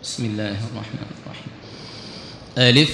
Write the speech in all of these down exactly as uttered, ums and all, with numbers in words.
بسم الله الرحمن الرحيم. ألف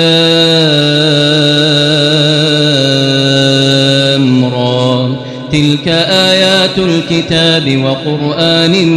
لام را تلك آيات الكتاب وقرآن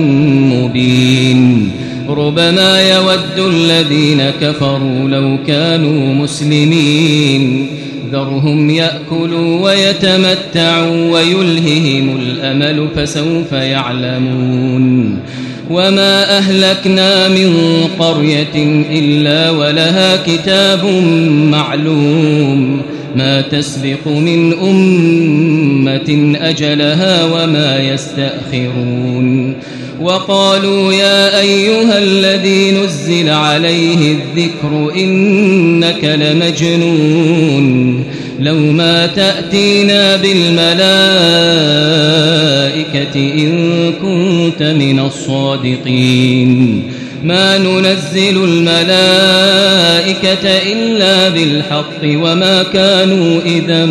مبين ربما يود الذين كفروا لو كانوا مسلمين ذرهم يأكلوا ويتمتعوا ويلههم الأمل فسوف يعلمون وما أهلكنا من قرية إلا ولها كتاب معلوم ما تسبق من أمة أجلها وما يستأخرون وقالوا يا أيها الذي نزل عليه الذكر إنك لمجنون لو ما تأتينا بالملائكة إن كنت من الصادقين ما ننزل الملائكة إلا بالحق وما كانوا إذا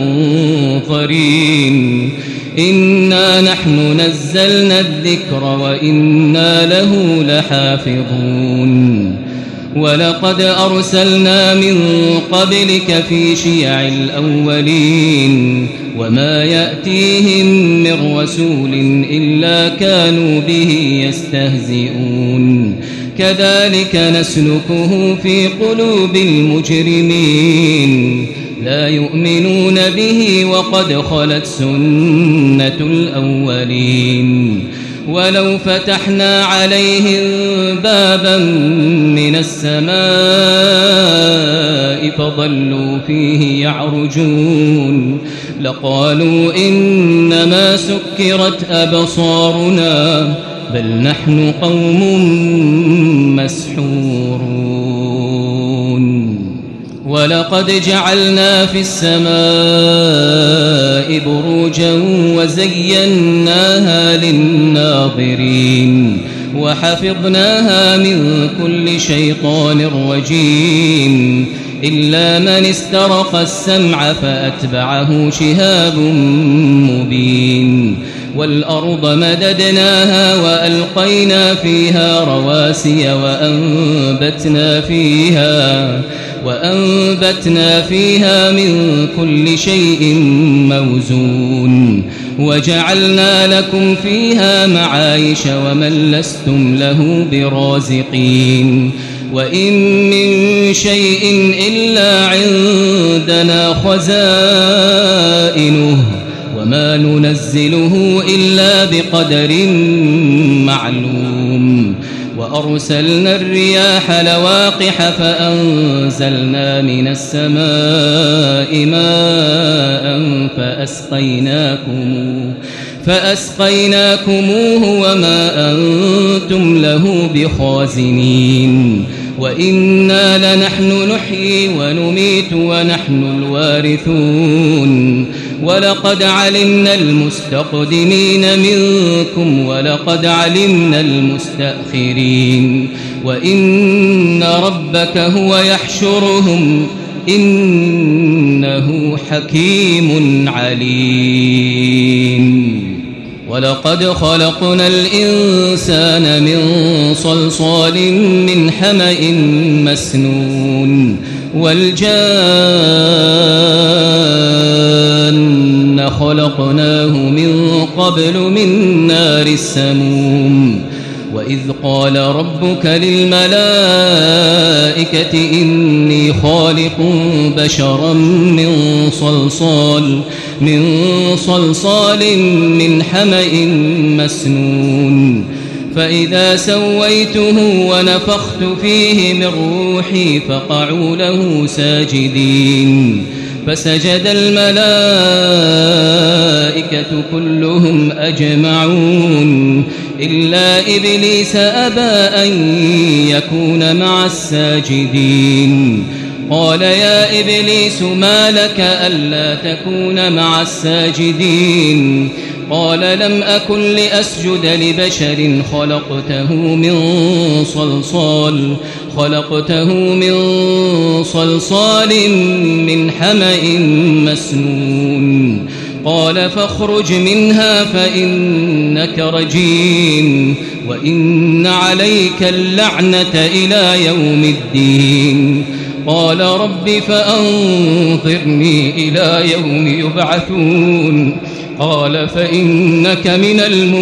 منظرين إنا نحن نزلنا الذكر وإنا له لحافظون ولقد أرسلنا من قبلك في شيع الأولين وما يأتيهم من رسول إلا كانوا به يستهزئون كذلك نسلكه في قلوب المجرمين لا يؤمنون به وقد خلت سنة الأولين ولو فتحنا عليهم بابا من السماء فظلوا فيه يعرجون لقالوا إنما سكرت أبصارنا بل نحن قوم مسحورون ولقد جعلنا في السماء بروجا وزيناها للناظرين وحفظناها من كل شيطان رجيم إلا من استرق السمع فأتبعه شهاب مبين والأرض مددناها وألقينا فيها رواسي وأنبتنا فيها وأنبتنا فيها من كل شيء موزون وجعلنا لكم فيها معايش ومن لستم له برازقين وإن من شيء إلا عندنا خزائنه وما ننزله إلا بقدر معلوم وأرسلنا الرياح لواقح فأنزلنا من السماء ماء فأسقيناكموه فأسقيناكموه وما أنتم له بخازنين وإنا لنحن نحيي ونميت ونحن الوارثون ولقد علمنا المستقدمين منكم ولقد علمنا المستأخرين وإن ربك هو يحشرهم إنه حكيم عليم ولقد خلقنا الإنسان من صلصال من حمأ مسنون والجان خلقناه من قبل من نار السموم وإذ قال ربك للملائكة إني خالق بشرا من صلصال من صلصال من حمأ مسنون فإذا سويته ونفخت فيه من روحي فقعوا له ساجدين فسجد الملائكة كلهم أجمعون إلا إبليس أبى أن يكون مع الساجدين قال يا إبليس ما لك ألا تكون مع الساجدين قال لم أكن لأسجد لبشر خلقته من صلصال خلقته من صلصال من حمأ مسنون قال فاخرج منها فإنك رجيم وإن عليك اللعنة إلى يوم الدين قال رب فأنظرني إلى يوم يبعثون قال فإنك من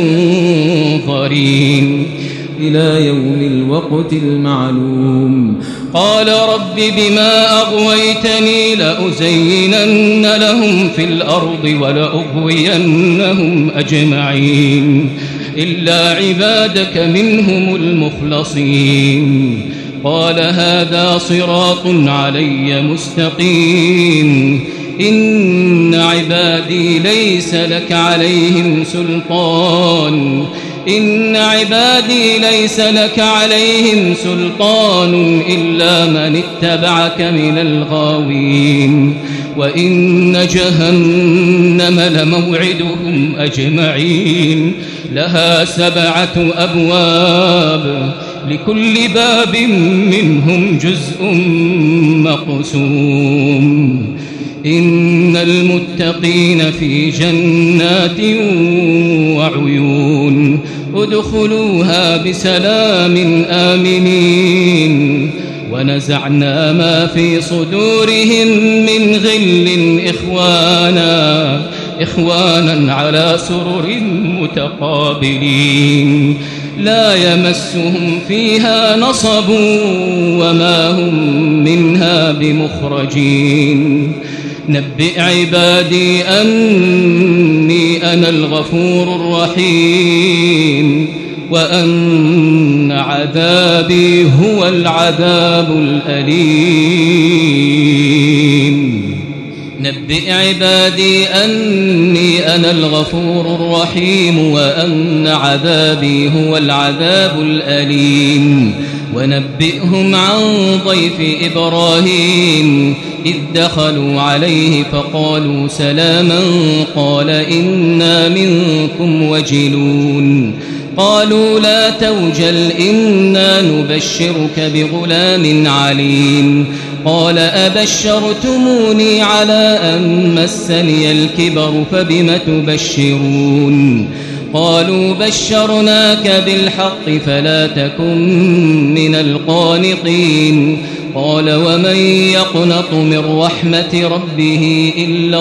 المنظرين إلى يوم الوقت المعلوم قال رب بما أغويتني لأزينن لهم في الأرض ولأغوينهم أجمعين إلا عبادك منهم المخلصين قال هذا صراط علي مستقيم إن عبادي ليس لك عليهم سلطان إن عبادي ليس لك عليهم سلطان إلا من اتبعك من الغاوين وإن جهنم لموعدهم أجمعين لها سبعة أبواب لكل باب منهم جزء مقسوم إن المتقين في جنات وعيون ادخلوها بسلام آمنين ونزعنا ما في صدورهم من غل إخوانا إخوانا على سرر متقابلين لا يمسهم فيها نصب وما هم منها بمخرجين نبئ عبادي أني أنا الغفور الرحيم وأن عذابي هو العذاب الأليم نبئ عبادي أني أنا الغفور الرحيم وأن عذابي هو العذاب الأليم ونبئهم عن ضيف إبراهيم إذ دخلوا عليه فقالوا سلاما قال إنا منكم وجلون قالوا لا توجل إنا نبشرك بغلام عليم قال أبشرتموني على أن مسني الكبر فبم تبشرون قالوا بشرناك بالحق فلا تكن من القانطين قال ومن يقنط من رحمة ربه إلا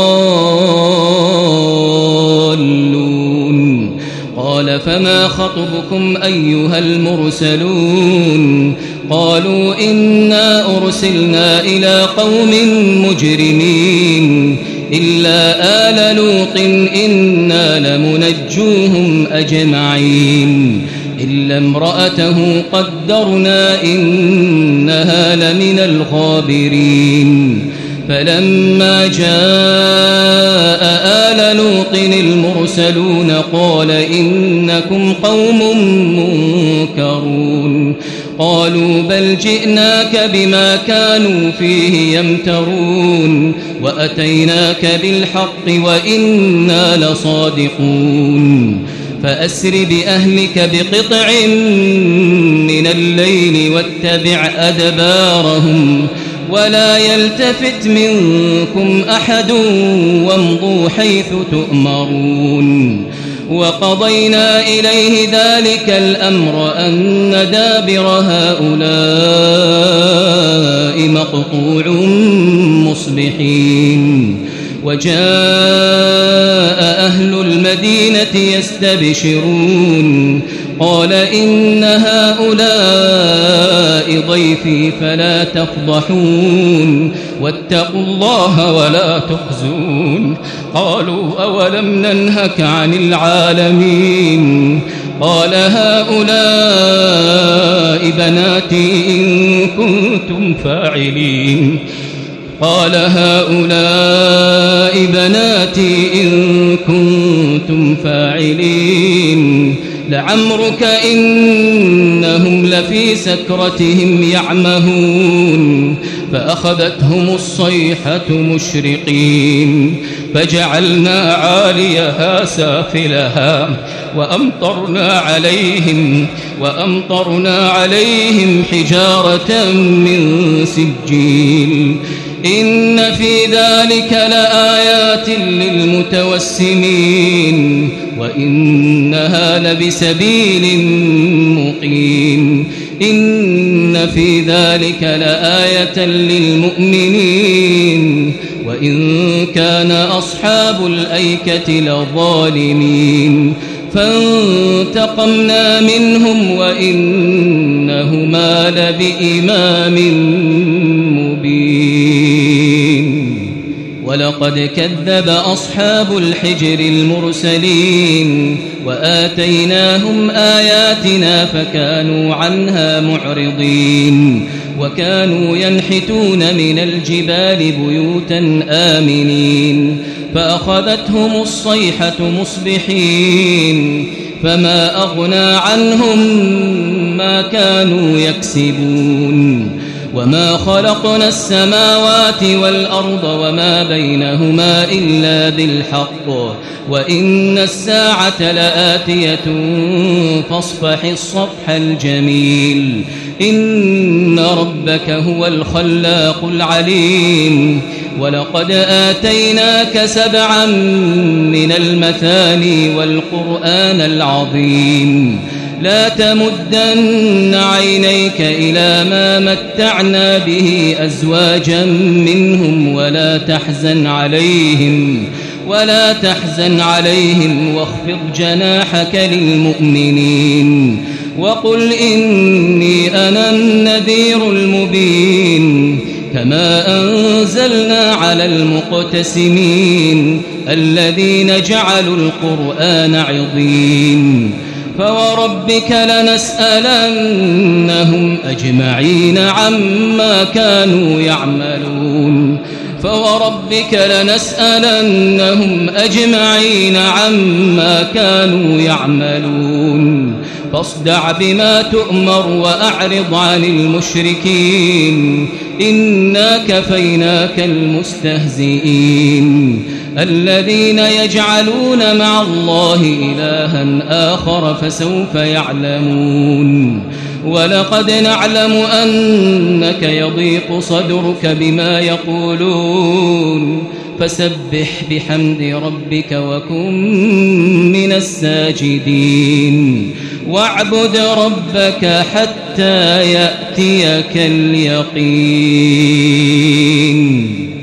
الضالون قال فما خطبكم أيها المرسلون قالوا إنا أرسلنا إلى قوم مجرمين إلا آل لوط إنا لمنجوهم أجمعين إلا امرأته قدرنا إنها لمن الغابرين فلما جاء آل لوط المرسلون قال إنكم قوم منكرون قالوا بل جئناك بما كانوا فيه يمترون وأتيناك بالحق وإنا لصادقون فأسر بأهلك بقطع من الليل واتبع أدبارهم ولا يلتفت منكم أحد وامضوا حيث تؤمرون وقضينا إليه ذلك الأمر أن دابر هؤلاء مقطوع مصبحين وجاء أهل المدينة يستبشرون قال إن هؤلاء ضيفي فلا تفضحون واتقوا الله ولا تخزون قالوا أولم ننهك عن العالمين قال هؤلاء بناتي إن كنتم فاعلين قال هؤلاء بناتي إن كنتم فاعلين لعمرك إنهم لفي سكرتهم يعمهون فأخذتهم الصيحة مشرقين فجعلنا عاليها سافلها وأمطرنا عليهم وأمطرنا عليهم حجارة من سجيل إن في ذلك لآيات للمتوسمين وإنها لبسبيل مقيم إن في ذلك لآية للمؤمنين وإن كان أصحاب الأيكة لظالمين فانتقمنا منهم وإنهما لبإمام مبين ولقد كذب أصحاب الحجر المرسلين وآتيناهم آياتنا فكانوا عنها معرضين وكانوا ينحتون من الجبال بيوتا آمنين فأخذتهم الصيحة مصبحين فما أغنى عنهم ما كانوا يكسبون وما خلقنا السماوات والأرض وما بينهما إلا بالحق وإن الساعة لآتية فاصفح الصفح الجميل إن ربك هو الخلاق العليم ولقد آتيناك سبعا من المثاني والقرآن العظيم لا تمدن عينيك إلى ما متعنا به أزواجا منهم ولا تحزن عليهم ولا تحزن عليهم واخفض جناحك للمؤمنين وقل إني أنا النذير المبين كما أنزلنا على المقتسمين الذين جعلوا القرآن عظيم فوربك لنسألنهم أجمعين عما كانوا يعملون فوربك لنسألنهم أجمعين عما كانوا يعملون فاصدع بما تؤمر وأعرض عن المشركين إنا كفيناك المستهزئين الذين يجعلون مع الله إلها آخر فسوف يعلمون ولقد نعلم أنك يضيق صدرك بما يقولون فسبح بحمد ربك وكن من الساجدين واعبد ربك حتى يأتيك اليقين.